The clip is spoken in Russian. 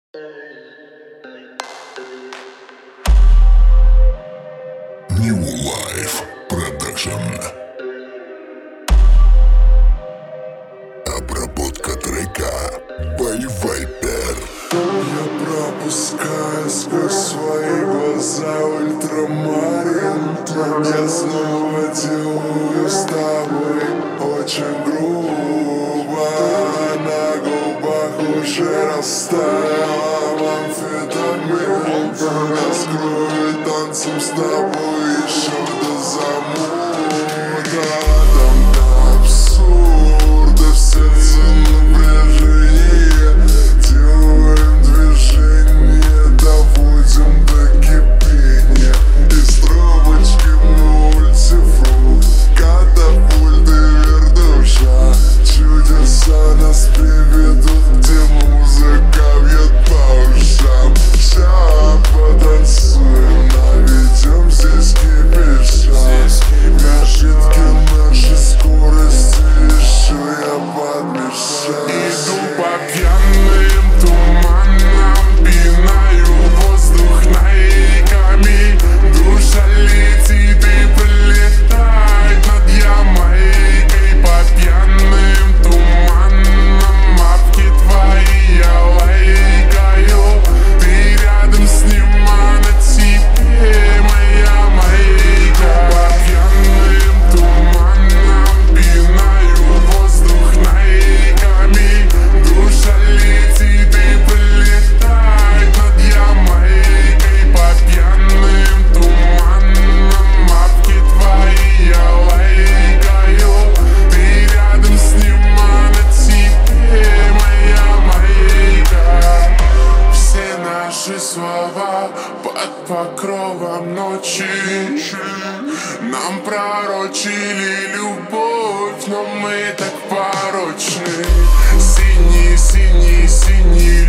New Life Production. Обработка трека by Viper. Я пропускаю сквозь свои глаза ультрамарин. Я снова делаю с тобой очень грубо. На губах уже растаял амфетамин. Раскрою танцем с тобой еще до замута. Там до абсурда в сердце напряжение. Делаем движение, доводим до кипения. Из трубочки мультифрукт, катапульты вверх душа. Чудеса нас приведут, где музыка бьет по ушам. Ща потанцуем, наведем здесь кипиша. Гашетки нашей скорости еще я подмешаю. Иду по пьяным туманам, пинаю воздух наиками. Душа летит и прилетает над Ямайкой. По пьяным туманам мапки твои я лайкаю. Ты рядом с ним, а на тебе моя майка. По пьяным туманам пинаю воздух наиками. Душа летит и прилетает над Ямайкой. По пьяным туманам мапки твои я лайкаю. Ты рядом с ним, а на тебе моя майка. Все наши слова под покровом ночи нам пророчили любовь, но мы так порочны. Синий, синий, синий